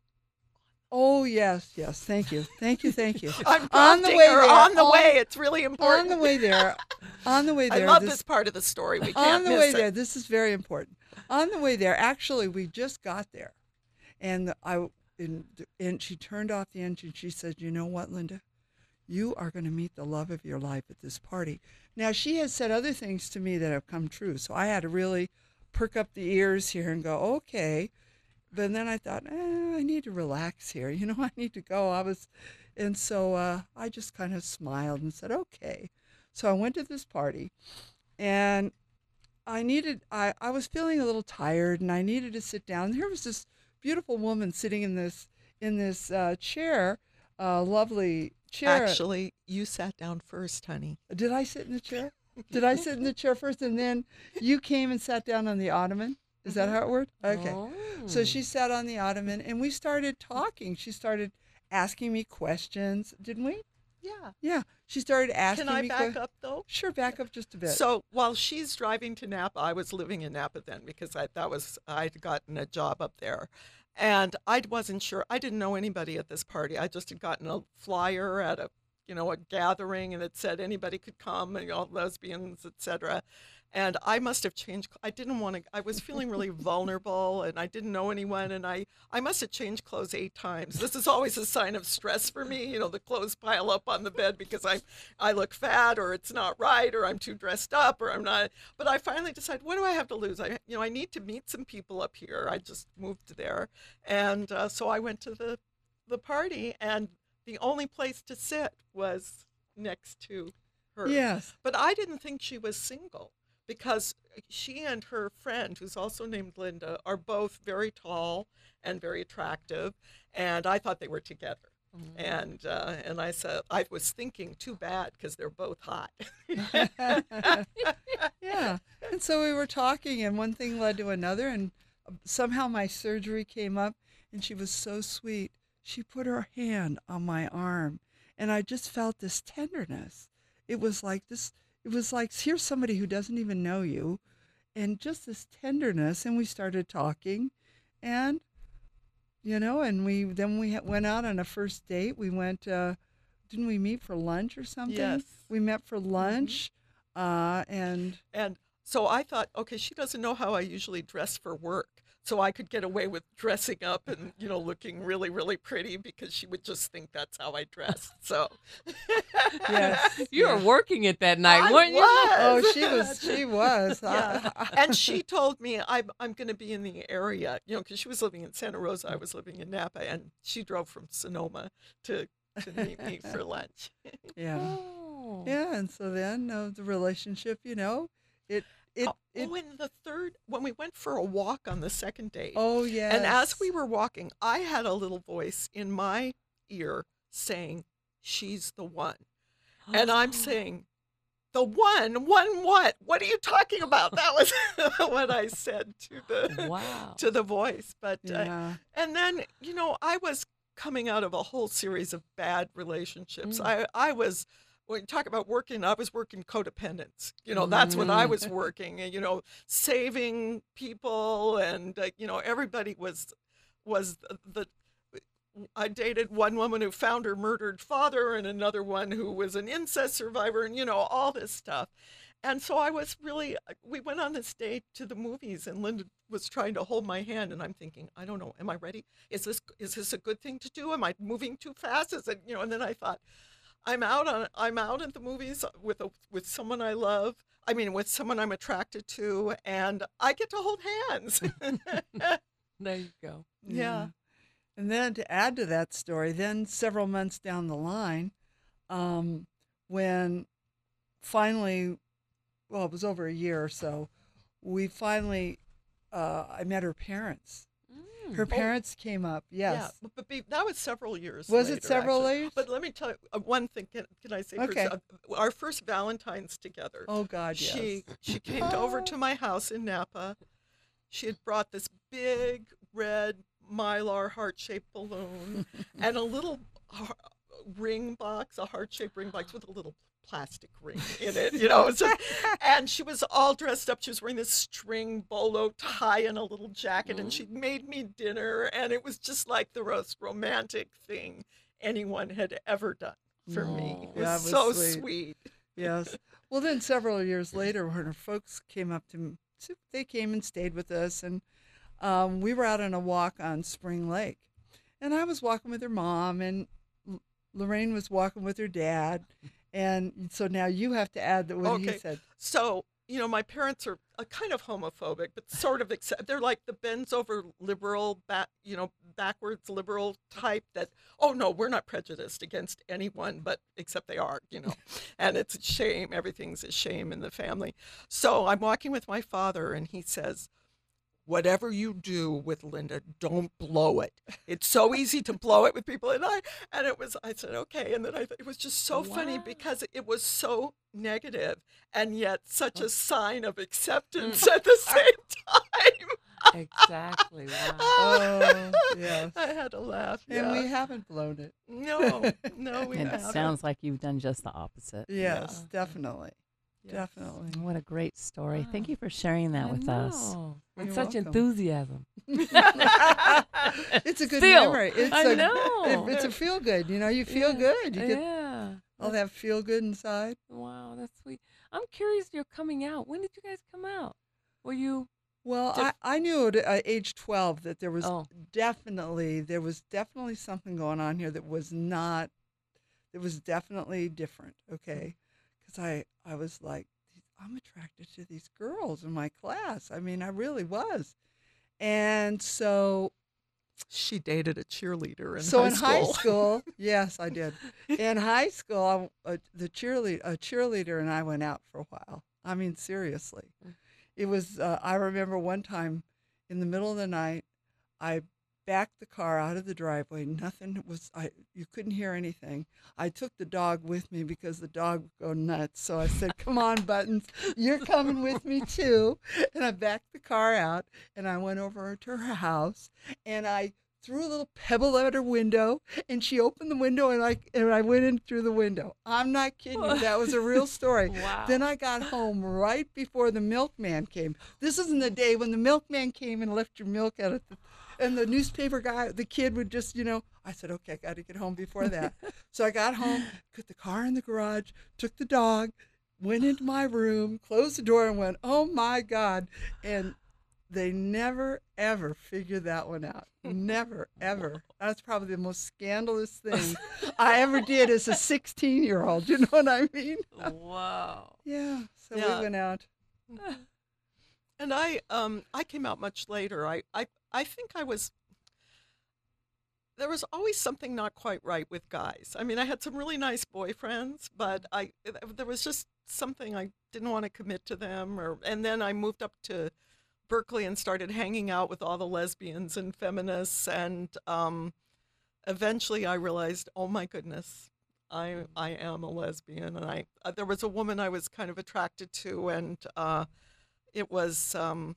oh, yes, yes. Thank you. Thank you. Thank you. I'm on the way her there, on the on, way. It's really important. On the way there, on the way there. I love this, this part of the story. We can't On the miss way it. there, this is very important. On the way there, actually, we just got there. And I, And, and she turned off the engine. She said, you know what, Linda? You are going to meet the love of your life at this party. Now, she has said other things to me that have come true, so I had to really perk up the ears here and go, okay. But then I thought, eh, I need to relax here. You know, I need to go. I was, and so uh, I just kind of smiled and said, okay. So I went to this party, and I needed, I, I was feeling a little tired, and I needed to sit down. There was this beautiful woman sitting in this in this uh, chair, uh, lovely chair. Actually, you sat down first, honey. Did I sit in the chair? Did I sit in the chair first, and then you came and sat down on the ottoman? Is that how it worked? Okay. Oh. So she sat on the ottoman, and we started talking. She started asking me questions, didn't we? Yeah. Yeah. She started asking Can I me back que- up, though? Sure, back up just a bit. So while she's driving to Napa, I was living in Napa then, because I that was I'd gotten a job up there. And I wasn't sure. I didn't know anybody at this party. I just had gotten a flyer at a, you know, a gathering, and it said anybody could come, and, you know, lesbians, et cetera. And I must have changed. I didn't want to. I was feeling really vulnerable, and I didn't know anyone. And I, I must have changed clothes eight times. This is always a sign of stress for me. You know, the clothes pile up on the bed because I, I look fat, or it's not right, or I'm too dressed up, or I'm not. But I finally decided, what do I have to lose? I, you know, I need to meet some people up here. I just moved there, and uh, so I went to the, the party, and the only place to sit was next to her. Yes. But I didn't think she was single, because she and her friend, who's also named Linda, are both very tall and very attractive, and I thought they were together. Mm-hmm. And uh, and I said, I was thinking, too bad, because they're both hot. Yeah. And so we were talking, and one thing led to another, and somehow my surgery came up, and she was so sweet. She put her hand on my arm, and I just felt this tenderness. It was like this. It was like, here's somebody who doesn't even know you, and just this tenderness. And we started talking, and, you know, and we then we went out on a first date. We went, uh, didn't we meet for lunch or something? Yes. We met for lunch, mm-hmm. uh, and and So I thought, okay, she doesn't know how I usually dress for work. So I could get away with dressing up and, you know, looking really, really pretty because she would just think that's how I dressed. So Yes. You were yeah. working it that night, I weren't you? was. Oh, she was. She was. Yeah. And she told me I'm, I'm going to be in the area, you know, because she was living in Santa Rosa. I was living in Napa, and she drove from Sonoma to, to meet me for lunch. Yeah. Oh. Yeah. And so then uh, the relationship, you know, it it oh, it. oh, and the third, when we went for a walk on the second date, Oh yes. and as we were walking, I had a little voice in my ear saying, she's the one. And I'm saying, the one? One what? What are you talking about? That was what I said to the Wow. to the voice. But uh, Yeah. and then, you know, I was coming out of a whole series of bad relationships. Mm. I I was when you talk about working, I was working codependence. You know, that's what I Mm. was working. You know, saving people, and uh, you know, everybody was was the, the. I dated one woman who found her murdered father, and another one who was an incest survivor, and you know, all this stuff. And so I was really, we went on this date to the movies, and Linda was trying to hold my hand, and I'm thinking, I don't know, am I ready? Is this is this a good thing to do? Am I moving too fast? Is it, you know? And then I thought, I'm out on, I'm out at the movies with a with someone I love. I mean, with someone I'm attracted to, and I get to hold hands. There you go. Yeah. And then to add to that story, then several months down the line, um, when finally, well, it was over a year or so, we finally, uh, I met her parents. Mm. Her parents came up, yes. Yeah, but, but be, that was several years. Was it later, several actually. years? But let me tell you uh, one thing. Can, can I say? Okay. First, uh, our first Valentine's together. Oh, God, yes. She she came over to my house in Napa. She had brought this big red Mylar heart-shaped balloon and a little har- ring box, a heart-shaped ring box with a little plastic ring in it, you know. So, and she was all dressed up. She was wearing this string bolo tie and a little jacket, and she made me dinner, and it was just like the most romantic thing anyone had ever done for me. It was, That was so sweet. sweet. Yes. Well, then several years later, when her folks came up to me, they came and stayed with us, and um, we were out on a walk on Spring Lake. And I was walking with her mom, and L- Lorraine was walking with her dad. And so now you have to add that what he Okay. said. So, you know, my parents are uh, kind of homophobic, but sort of accept. They're like the bends over liberal, back, you know, backwards liberal type that, oh, no, we're not prejudiced against anyone, but except they are, you know, and it's a shame. Everything's a shame in the family. So I'm walking with my father, and he says, whatever you do with Linda, don't blow it. It's so easy to blow it with people. And I, and it was, I said, okay. And then I, it was just so funny Wow. because it was so negative and yet such a sign of acceptance at the same time. Exactly. Wow. Oh, yes. I had to laugh. And yeah. we haven't blown it. no, no, we And it haven't. sounds like you've done just the opposite. Yes, definitely. Yes. Definitely. What a great story. Thank Wow. you for sharing that I with us. know. With You're such welcome. enthusiasm. It's a good Still, memory. It's I a, know. it- it's a feel good. You know, you feel Yeah. good. You get Yeah. all that feel good inside. Wow, that's sweet. I'm curious, you're coming out. When did you guys come out? Were you? Well, Def- I, I knew at uh, age twelve that there was Oh. definitely there was definitely something going on here that was not that was definitely different. Okay, because I I was like, I'm attracted to these girls in my class. I mean, I really was, and so She dated a cheerleader in so high in school. high school, yes, I did. In high school, I, uh, the cheerleader, a cheerleader, and I went out for a while. I mean, seriously, it was. Uh, I remember one time, in the middle of the night, I backed the car out of the driveway. Nothing was. I you couldn't hear anything. I took the dog with me because the dog would go nuts. So I said, "Come on, Buttons, you're coming with me too." And I backed the car out, and I went over to her house, and I threw a little pebble at her window, and she opened the window, and I and I went in through the window. I'm not kidding you. That was a real story. Wow. Then I got home right before the milkman came. This isn't the day when the milkman came and left your milk out at the, and the newspaper guy, the kid would just, you know, I said, okay, I got to get home before that. So I got home, put the car in the garage, took the dog, went into my room, closed the door, and went, "Oh my God!" And they never ever figured that one out. Never ever. That's probably the most scandalous thing I ever did as a sixteen-year-old. You know what I mean? Wow. Yeah. So Yeah. we went out. And I um I came out much later. I, I I think I was there was always something not quite right with guys. I mean, I had some really nice boyfriends, but I there was just something I didn't want to commit to them or and then I moved up to Berkeley and started hanging out with all the lesbians and feminists and um eventually I realized, "Oh my goodness, I I am a lesbian." And I uh, there was a woman I was kind of attracted to and uh it was um,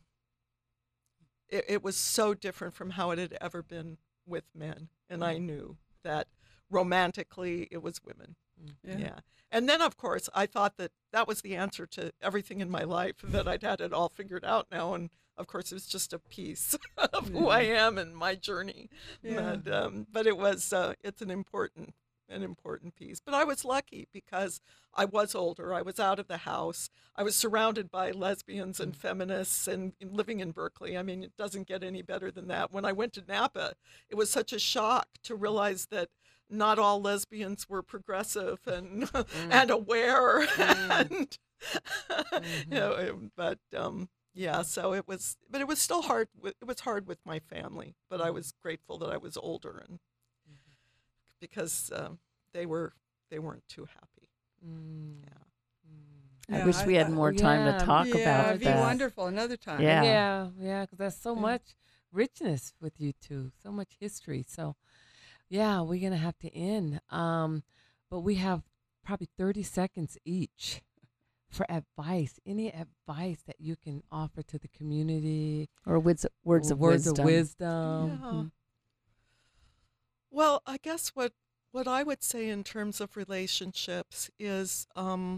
it, it was so different from how it had ever been with men, and I knew that romantically it was women. Yeah. Yeah, and then of course I thought that that was the answer to everything in my life, that I'd had it all figured out now, and of course it was just a piece of who I am and my journey. Yeah. But, um, but it was uh, it's an important an important piece. But I was lucky because I was older. I was out of the house. I was surrounded by lesbians and feminists and living in Berkeley. I mean, it doesn't get any better than that. When I went to Napa, it was such a shock to realize that not all lesbians were progressive and Mm. and aware. Mm. and, Mhm. you know, it- but um, yeah, so it was, but it was still hard. With, it was hard with my family, but I was grateful that I was older and because um, they were they weren't too happy. Mm. Yeah. I Yeah, wish I- we had I- more time yeah. to talk yeah, about it'd be that. wonderful another time. Yeah. Yeah, yeah, because there's so Yeah. much richness with you two, so much history. So, yeah, we're gonna have to end. Um, but we have probably thirty seconds each for advice. Any advice that you can offer to the community? Or words, words or of words wisdom. of wisdom. Yeah. Well, I guess what what I would say in terms of relationships is um,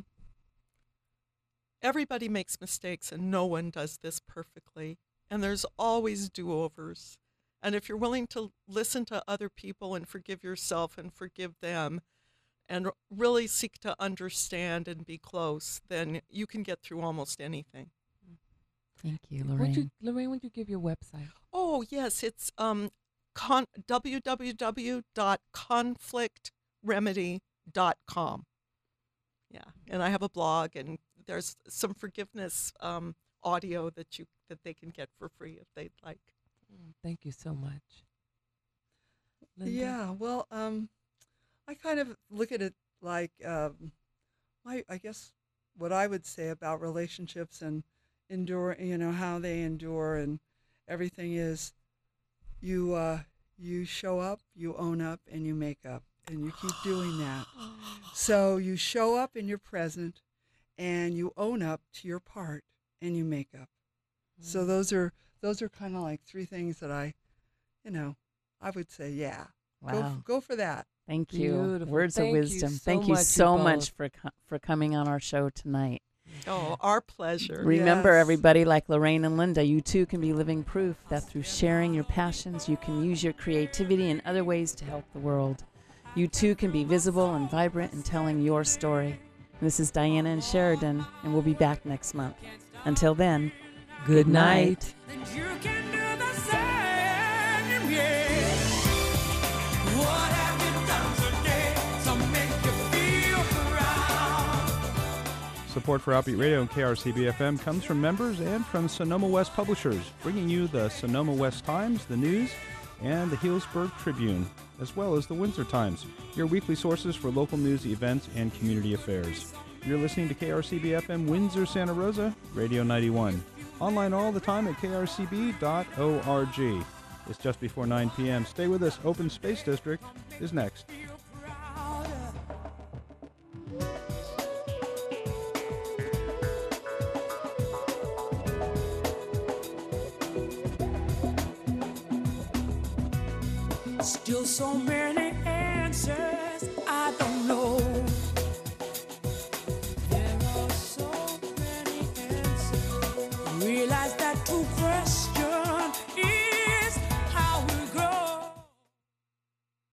everybody makes mistakes and no one does this perfectly. And there's always do-overs. And if you're willing to listen to other people and forgive yourself and forgive them and really seek to understand and be close, then you can get through almost anything. Thank you, Would Lorraine. you, Lorraine, would you give your website? Oh, yes, it's um, con- w w w dot conflict remedy dot com. Yeah, and I have a blog, and there's some forgiveness um, audio that you that they can get for free if they'd like. Mm, Thank you so much. Linda? Yeah, well, um, I kind of look at it like, um, I, I guess what I would say about relationships and endure, you know, how they endure and everything is you, uh, you show up, you own up, and you make up, and you keep doing that. So you show up and you're present, and you own up to your part, and you make up. So those are those are kind of like three things that I, you know, I would say, yeah, go Wow. f- go for that. Thank you. Beautiful. Words Thank you of wisdom. so Thank you much, you so both. much for co- for coming on our show tonight. Oh, our pleasure. Remember, Yes. everybody, like Lorraine and Linda, you too can be living proof that through sharing your passions, you can use your creativity and other ways to help the world. You too can be visible and vibrant in telling your story. This is Diana and Sheridan, and we'll be back next month. Until then, Good Good night. night. Then you can do the same, yeah. What have you done today to make you feel proud? Support for Outbeat Radio and K R C B F M comes from members and from Sonoma West Publishers, bringing you the Sonoma West Times, the News, and the Healdsburg Tribune, as well as the Windsor Times, your weekly sources for local news, events, and community affairs. You're listening to K R C B F M Windsor, Santa Rosa, Radio ninety-one. Online all the time at k r c b dot org. It's just before nine p.m. Stay with us. Open Space District is next. Still so many answers